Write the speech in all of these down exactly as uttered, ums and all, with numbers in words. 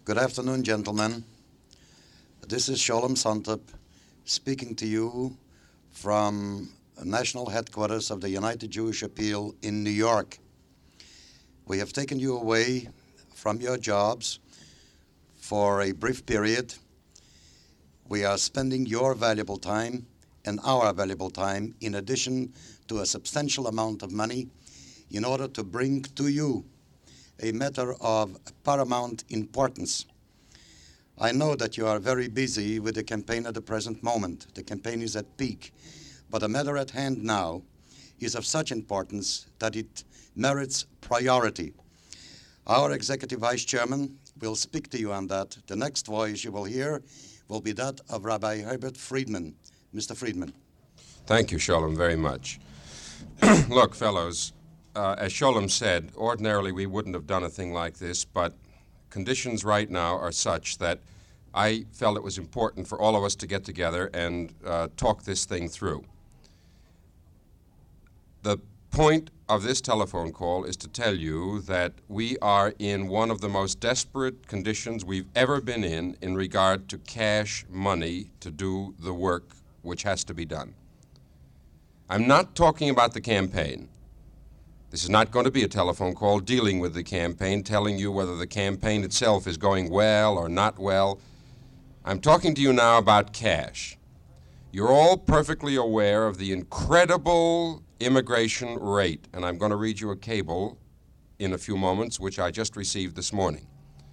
Good afternoon, gentlemen. This is Sholem Santep speaking to you from national headquarters of the United Jewish Appeal in New York. We have taken you away from your jobs for a brief period. We are spending your valuable time and our valuable time in addition to a substantial amount of money in order to bring to you a matter of paramount importance. I know that you are very busy with the campaign at the present moment. The campaign is at peak. But the matter at hand now is of such importance that it merits priority. Our Executive Vice Chairman will speak to you on that. The next voice you will hear will be that of Rabbi Herbert Friedman. Mister Friedman. Thank you, Sholem, very much. Look, fellows, uh, as Sholem said, ordinarily we wouldn't have done a thing like this, but conditions right now are such that I felt it was important for all of us to get together and uh, talk this thing through. The point of this telephone call is to tell you that we are in one of the most desperate conditions we've ever been in in regard to cash money to do the work which has to be done. I'm not talking about the campaign. This is not going to be a telephone call dealing with the campaign, telling you whether the campaign itself is going well or not well. I'm talking to you now about cash. You're all perfectly aware of the incredible immigration rate, and I'm going to read you a cable in a few moments, which I just received this morning.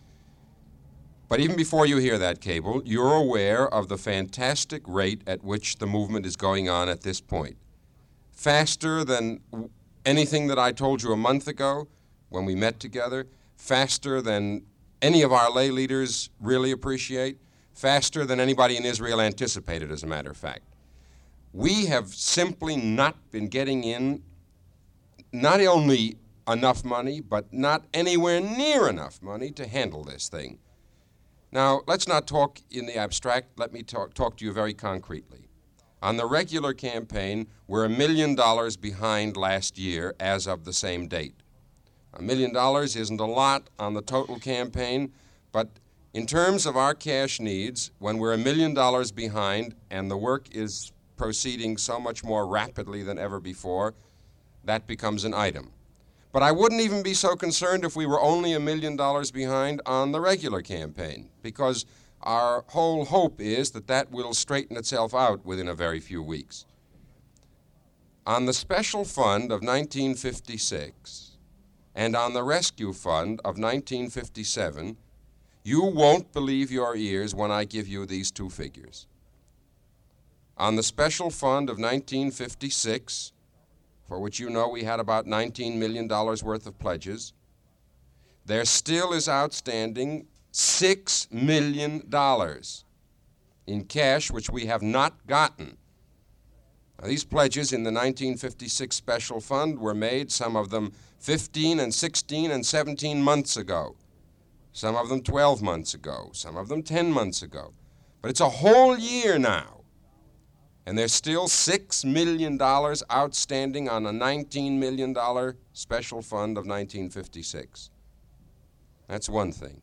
But even before you hear that cable, you're aware of the fantastic rate at which the movement is going on at this point. Faster than anything that I told you a month ago when we met together, faster than any of our lay leaders really appreciate, faster than anybody in Israel anticipated, as a matter of fact. We have simply not been getting in not only enough money, but not anywhere near enough money to handle this thing. Now, let's not talk in the abstract. Let me talk, talk to you very concretely. On the regular campaign, we're a million dollars behind last year as of the same date. A million dollars isn't a lot on the total campaign, but in terms of our cash needs, when we're a million dollars behind and the work is proceeding so much more rapidly than ever before, that becomes an item. But I wouldn't even be so concerned if we were only a million dollars behind on the regular campaign, because our whole hope is that that will straighten itself out within a very few weeks. On the special fund of nineteen fifty-six and on the rescue fund of nineteen fifty-seven, you won't believe your ears when I give you these two figures. On the special fund of nineteen fifty-six, for which you know we had about nineteen million dollars worth of pledges, there still is outstanding six million dollars in cash which we have not gotten. Now, these pledges in the nineteen fifty-six special fund were made, some of them fifteen and sixteen and seventeen months ago, some of them twelve months ago, some of them ten months ago. But it's a whole year now, and there's still six million dollars outstanding on a nineteen million dollars special fund of nineteen fifty-six. That's one thing.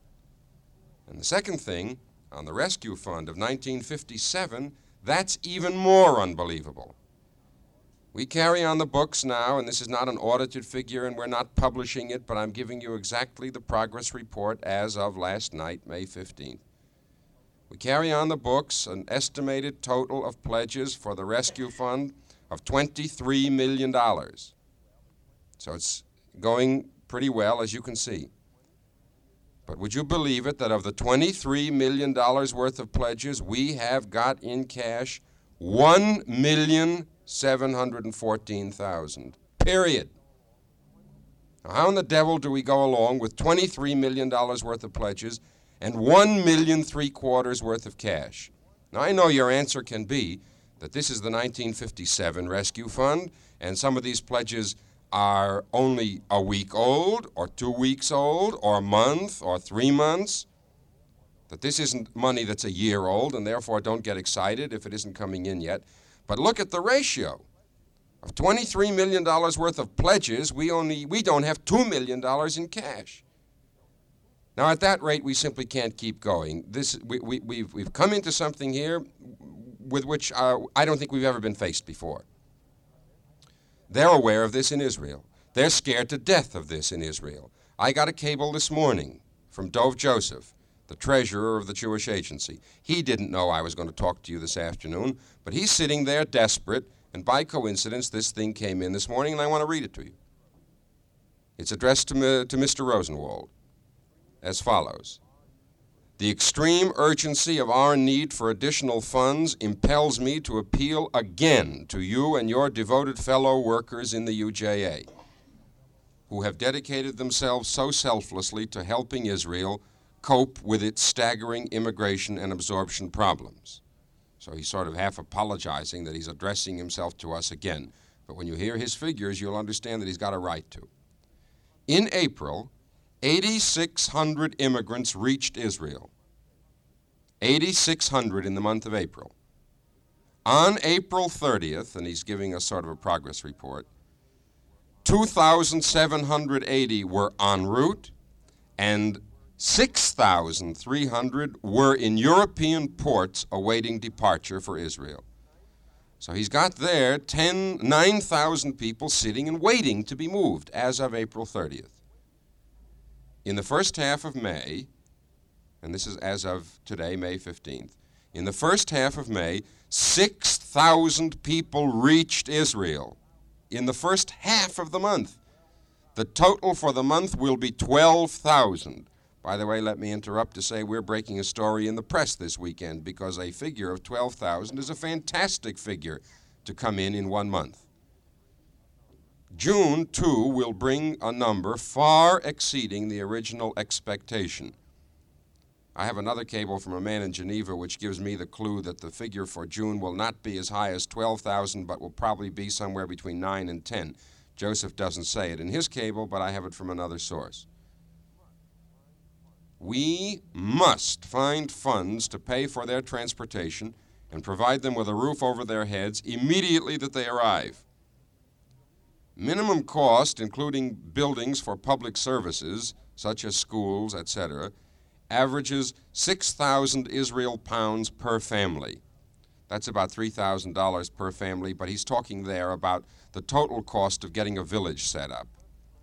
And the second thing, on the rescue fund of nineteen fifty-seven, that's even more unbelievable. We carry on the books now, and this is not an audited figure, and we're not publishing it, but I'm giving you exactly the progress report as of last night, May fifteenth. We carry on the books an estimated total of pledges for the rescue fund of twenty-three million dollars. So it's going pretty well, as you can see. But would you believe it that of the twenty-three million dollars worth of pledges, we have got in cash one million seven hundred fourteen thousand, period. Now, how in the devil do we go along with twenty-three million dollars worth of pledges and one million three quarters worth of cash? Now, I know your answer can be that this is the nineteen fifty-seven Rescue Fund, and some of these pledges are only a week old, or two weeks old, or a month, or three months, that this isn't money that's a year old, and therefore don't get excited if it isn't coming in yet. But look at the ratio. Of twenty-three million dollars worth of pledges, we only we don't have two million dollars in cash. Now, at that rate, we simply can't keep going. This, we, we, we've, we've come into something here with which uh, I don't think we've ever been faced before. They're aware of this in Israel. They're scared to death of this in Israel. I got a cable this morning from Dov Joseph, the treasurer of the Jewish Agency. He didn't know I was going to talk to you this afternoon, but he's sitting there desperate, and by coincidence, this thing came in this morning, and I want to read it to you. It's addressed to, me, to Mister Rosenwald as follows. The extreme urgency of our need for additional funds impels me to appeal again to you and your devoted fellow workers in the U J A, who have dedicated themselves so selflessly to helping Israel cope with its staggering immigration and absorption problems. So he's sort of half apologizing that he's addressing himself to us again. But when you hear his figures, you'll understand that he's got a right to. In April, eighty-six hundred immigrants reached Israel. eighty-six hundred in the month of April. On April thirtieth, and he's giving us sort of a progress report, two thousand seven hundred eighty were en route, and six thousand three hundred were in European ports awaiting departure for Israel. So he's got there ten, nine thousand people sitting and waiting to be moved as of April thirtieth. In the first half of May, and this is as of today, May fifteenth, in the first half of May, six thousand people reached Israel. In the first half of the month. The total for the month will be twelve thousand. By the way, let me interrupt to say we're breaking a story in the press this weekend because a figure of twelve thousand is a fantastic figure to come in in one month. June, too, will bring a number far exceeding the original expectation. I have another cable from a man in Geneva which gives me the clue that the figure for June will not be as high as twelve thousand, but will probably be somewhere between nine and ten. Joseph doesn't say it in his cable, but I have it from another source. We must find funds to pay for their transportation and provide them with a roof over their heads immediately that they arrive. Minimum cost, including buildings for public services, such as schools, et cetera, averages six thousand Israel pounds per family. That's about three thousand dollars per family, but he's talking there about the total cost of getting a village set up.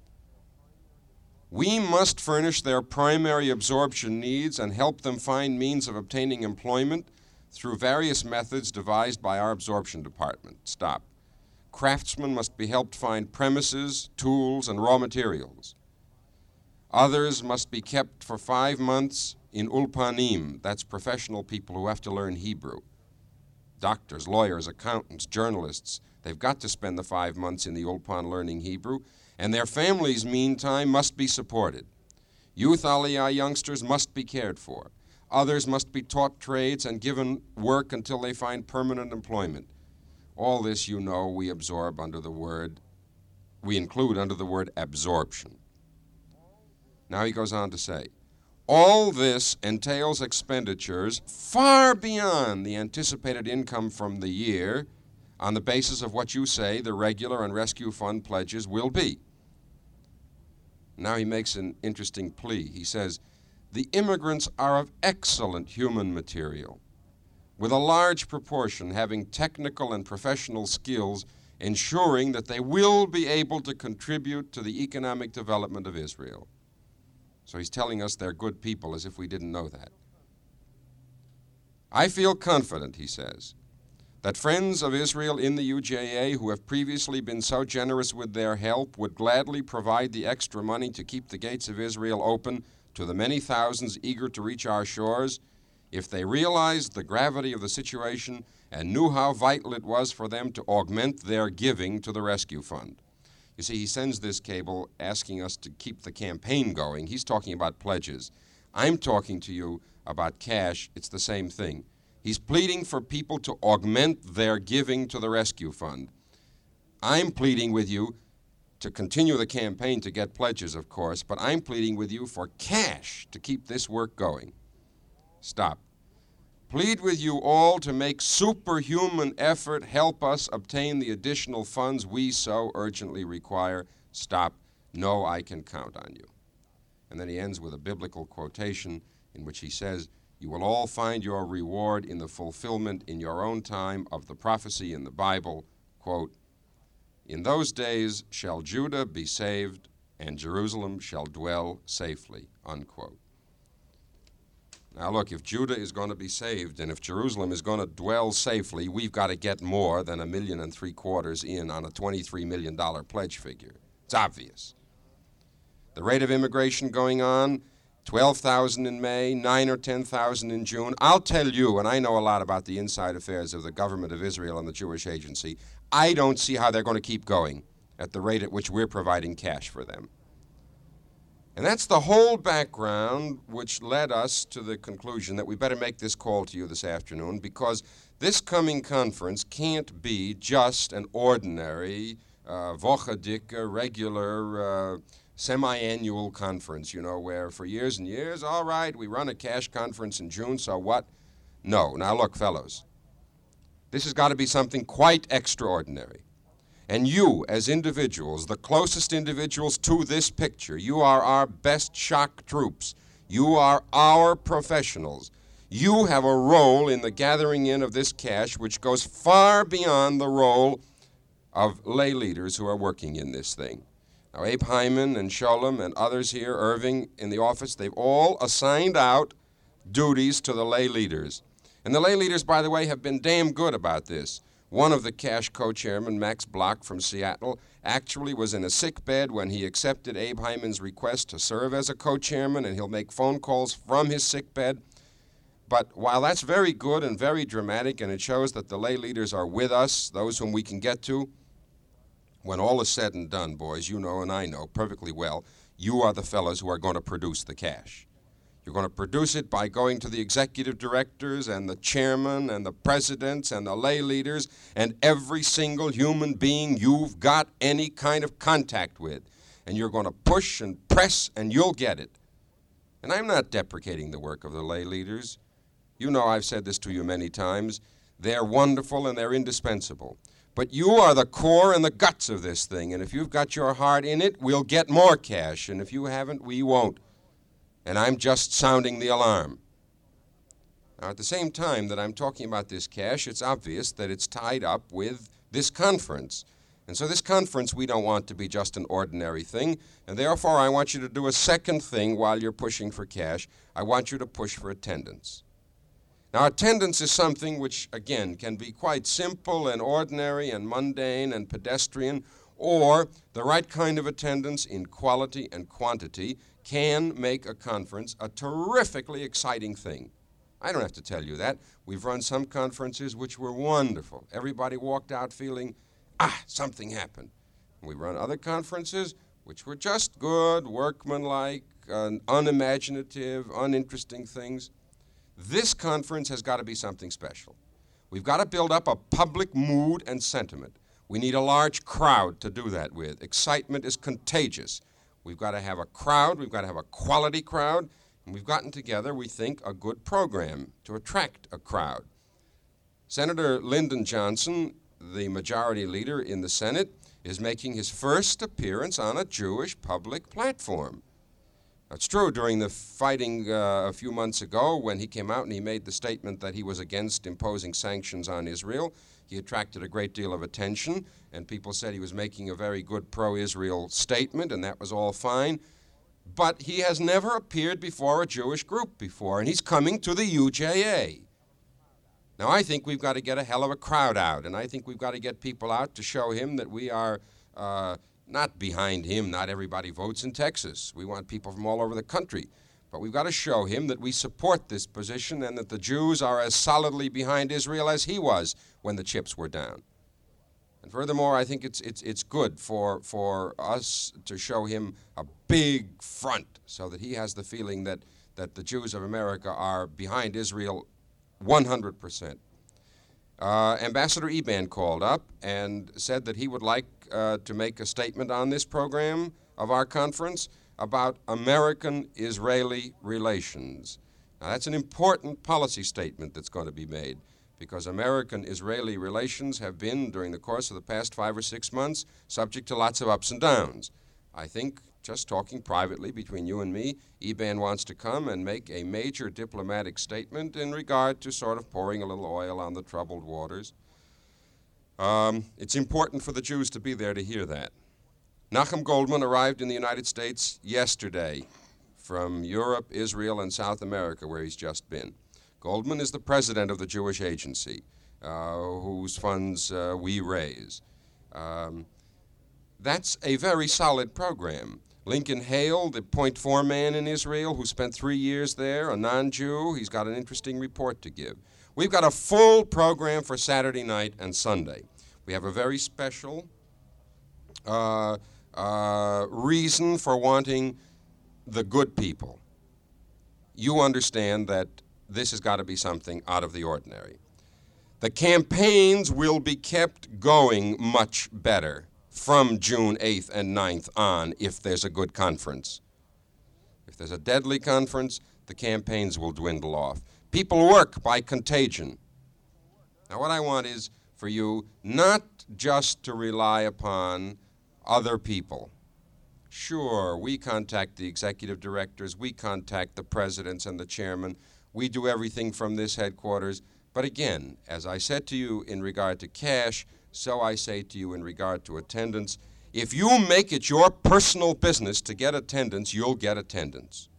We must furnish their primary absorption needs and help them find means of obtaining employment through various methods devised by our absorption department. Stop. Craftsmen must be helped find premises, tools, and raw materials. Others must be kept for five months in ulpanim, that's professional people who have to learn Hebrew. Doctors, lawyers, accountants, journalists, they've got to spend the five months in the ulpan learning Hebrew, and their families, meantime, must be supported. Youth Aliyah youngsters must be cared for. Others must be taught trades and given work until they find permanent employment. All this, you know, we absorb under the word, we include under the word absorption. Now he goes on to say, all this entails expenditures far beyond the anticipated income from the year on the basis of what you say the regular and rescue fund pledges will be. Now he makes an interesting plea. He says, the immigrants are of excellent human material, with a large proportion having technical and professional skills, ensuring that they will be able to contribute to the economic development of Israel. So he's telling us they're good people as if we didn't know that. I feel confident, he says, that friends of Israel in the U J A who have previously been so generous with their help would gladly provide the extra money to keep the gates of Israel open to the many thousands eager to reach our shores if they realized the gravity of the situation and knew how vital it was for them to augment their giving to the rescue fund. You see, he sends this cable asking us to keep the campaign going. He's talking about pledges. I'm talking to you about cash. It's the same thing. He's pleading for people to augment their giving to the rescue fund. I'm pleading with you to continue the campaign to get pledges, of course, but I'm pleading with you for cash to keep this work going. Stop. Plead with you all to make superhuman effort, help us obtain the additional funds we so urgently require. Stop. No, I can count on you. And then he ends with a biblical quotation in which he says, "You will all find your reward in the fulfillment in your own time of the prophecy in the Bible," quote, "In those days shall Judah be saved, and Jerusalem shall dwell safely," unquote. Now look, if Judah is going to be saved and if Jerusalem is going to dwell safely, we've got to get more than a million and three quarters in on a twenty-three million dollars pledge figure. It's obvious. The rate of immigration going on, twelve thousand in May, nine or ten thousand in June. I'll tell you, and I know a lot about the inside affairs of the government of Israel and the Jewish Agency, I don't see how they're going to keep going at the rate at which we're providing cash for them. And that's the whole background which led us to the conclusion that we better make this call to you this afternoon, because this coming conference can't be just an ordinary, uh, wochedicke, regular, uh, semi-annual conference, you know, where for years and years, all right, we run a cash conference in June, so what? No. Now look, fellows, this has got to be something quite extraordinary. And you, as individuals, the closest individuals to this picture, you are our best shock troops. You are our professionals. You have a role in the gathering in of this cash which goes far beyond the role of lay leaders who are working in this thing. Now, Abe Hyman and Sholem and others here, Irving in the office, they've all assigned out duties to the lay leaders. And the lay leaders, by the way, have been damn good about this. One of the cash co-chairmen, Max Block from Seattle, actually was in a sick bed when he accepted Abe Hyman's request to serve as a co-chairman, and he'll make phone calls from his sick bed. But while that's very good and very dramatic, and it shows that the lay leaders are with us, those whom we can get to, when all is said and done, boys, you know and I know perfectly well, you are the fellows who are going to produce the cash. You're going to produce it by going to the executive directors and the chairman and the presidents and the lay leaders and every single human being you've got any kind of contact with. And you're going to push and press and you'll get it. And I'm not deprecating the work of the lay leaders. You know I've said this to you many times. They're wonderful and they're indispensable. But you are the core and the guts of this thing. And if you've got your heart in it, we'll get more cash. And if you haven't, we won't. And I'm just sounding the alarm. Now, at the same time that I'm talking about this cash, it's obvious that it's tied up with this conference. And so this conference we don't want to be just an ordinary thing, and therefore I want you to do a second thing while you're pushing for cash. I want you to push for attendance. Now, attendance is something which, again, can be quite simple and ordinary and mundane and pedestrian, or the right kind of attendance in quality and quantity can make a conference a terrifically exciting thing. I don't have to tell you that. We've run some conferences which were wonderful. Everybody walked out feeling, ah, something happened. We run other conferences which were just good, workmanlike, uh, unimaginative, uninteresting things. This conference has got to be something special. We've got to build up a public mood and sentiment. We need a large crowd to do that with. Excitement is contagious. We've got to have a crowd, we've got to have a quality crowd, and we've gotten together, we think, a good program to attract a crowd. Senator Lyndon Johnson, the majority leader in the Senate, is making his first appearance on a Jewish public platform. It's true, during the fighting uh, a few months ago, when he came out and he made the statement that he was against imposing sanctions on Israel, he attracted a great deal of attention, and people said he was making a very good pro-Israel statement, and that was all fine. But he has never appeared before a Jewish group before, and he's coming to the U J A. Now, I think we've got to get a hell of a crowd out, and I think we've got to get people out to show him that we are uh, not behind him. Not everybody votes in Texas. We want people from all over the country. But we've got to show him that we support this position and that the Jews are as solidly behind Israel as he was when the chips were down. And furthermore, I think it's it's it's good for for us to show him a big front so that he has the feeling that, that the Jews of America are behind Israel one hundred percent. Uh, Ambassador Eban called up and said that he would like uh, to make a statement on this program of our conference about American-Israeli relations. Now, that's an important policy statement that's going to be made, because American-Israeli relations have been, during the course of the past five or six months, subject to lots of ups and downs. I think just talking privately between you and me, Eban wants to come and make a major diplomatic statement in regard to sort of pouring a little oil on the troubled waters. Um, it's important for the Jews to be there to hear that. Nachum Goldman arrived in the United States yesterday from Europe, Israel, and South America, where he's just been. Goldman is the president of the Jewish Agency, uh, whose funds uh, we raise. Um, that's a very solid program. Lincoln Hale, the Point Four man in Israel, who spent three years there, a non-Jew, he's got an interesting report to give. We've got a full program for Saturday night and Sunday. We have a very special uh, uh, reason for wanting the good people. You understand that this has got to be something out of the ordinary. The campaigns will be kept going much better from June eighth and ninth on if there's a good conference. If there's a deadly conference, the campaigns will dwindle off. People work by contagion. Now, what I want is for you not just to rely upon other people. Sure, we contact the executive directors, we contact the presidents and the chairman, we do everything from this headquarters. But again, as I said to you in regard to cash, so I say to you in regard to attendance, if you make it your personal business to get attendance, you'll get attendance.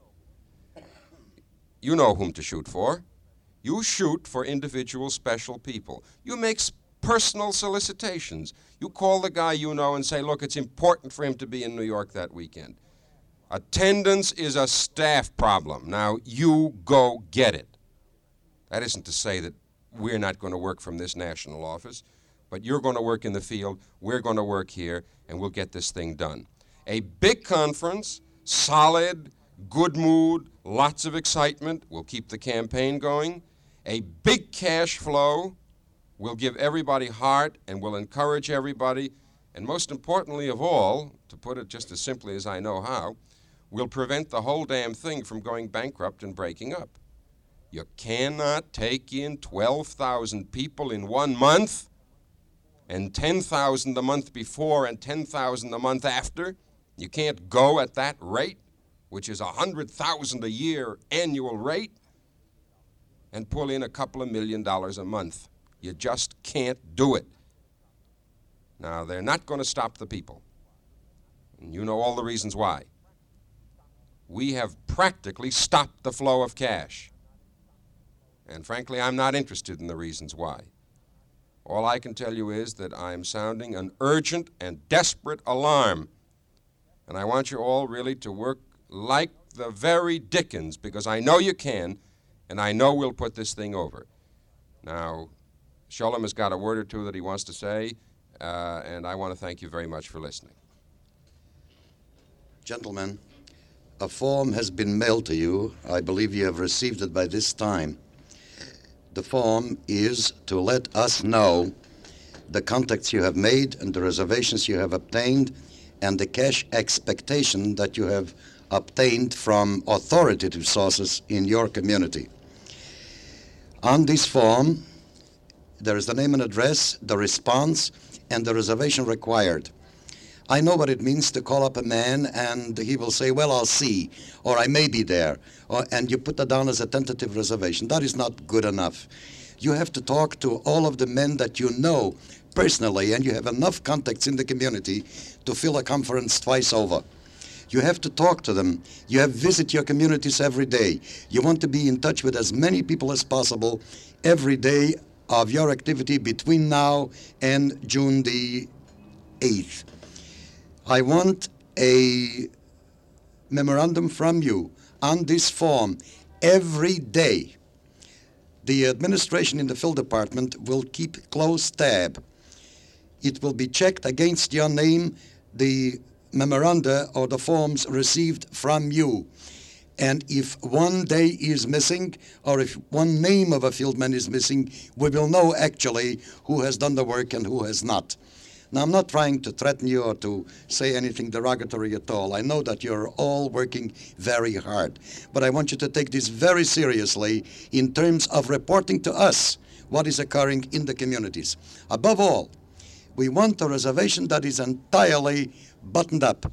You know whom to shoot for. You shoot for individual special people. You make personal solicitations. You call the guy you know and say, look, it's important for him to be in New York that weekend. Attendance is a staff problem. Now, you go get it. That isn't to say that we're not going to work from this national office, but you're going to work in the field, we're going to work here, and we'll get this thing done. A big conference, solid, good mood, lots of excitement, will keep the campaign going. A big cash flow will give everybody heart and will encourage everybody, and most importantly of all, to put it just as simply as I know how, will prevent the whole damn thing from going bankrupt and breaking up. You cannot take in twelve thousand people in one month and ten thousand the month before and ten thousand the month after. You can't go at that rate, which is one hundred thousand a year annual rate, and pull in a couple of million dollars a month. You just can't do it. Now, they're not going to stop the people. And you know all the reasons why. We have practically stopped the flow of cash. And frankly, I'm not interested in the reasons why. All I can tell you is that I'm sounding an urgent and desperate alarm. And I want you all really to work like the very Dickens, because I know you can, and I know we'll put this thing over. Now, Sholem has got a word or two that he wants to say, uh, and I want to thank you very much for listening. Gentlemen, a form has been mailed to you. I believe you have received it by this time. The form is to let us know the contacts you have made and the reservations you have obtained and the cash expectation that you have obtained from authoritative sources in your community. On this form, there is the name and address, the response, and the reservation required. I know what it means to call up a man and he will say, well, I'll see, or I may be there, or, and you put that down as a tentative reservation. That is not good enough. You have to talk to all of the men that you know personally, and you have enough contacts in the community to fill a conference twice over. You have to talk to them. You have visit your communities every day. You want to be in touch with as many people as possible every day of your activity between now and June the eighth. I want a memorandum from you on this form every day. The administration in the field department will keep close tab. It will be checked against your name, the memoranda or the forms received from you. And if one day is missing, or if one name of a fieldman is missing, we will know actually who has done the work and who has not. Now, I'm not trying to threaten you or to say anything derogatory at all. I know that you're all working very hard. But I want you to take this very seriously in terms of reporting to us what is occurring in the communities. Above all, we want a reservation that is entirely buttoned up.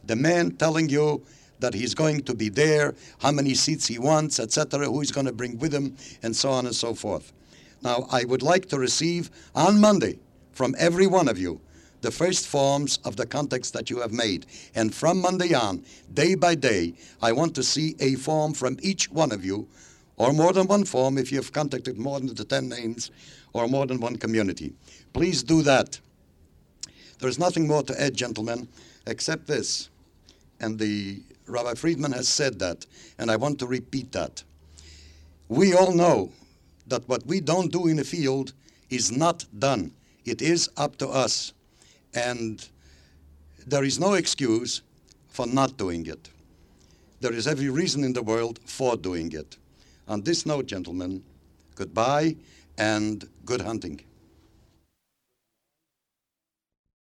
the man telling you that he's going to be there, how many seats he wants, et cetera, who he's going to bring with him, and so on and so forth. Now, I would like to receive on Monday from every one of you the first forms of the contacts that you have made. And from Monday on, day by day, I want to see a form from each one of you, or more than one form if you have contacted more than the ten names or more than one community. Please do that. There's nothing more to add, gentlemen, except this. And the Rabbi Friedman has said that, and I want to repeat that. We all know that what we don't do in the field is not done. It is up to us. And there is no excuse for not doing it. There is every reason in the world for doing it. On this note, gentlemen, goodbye and good hunting.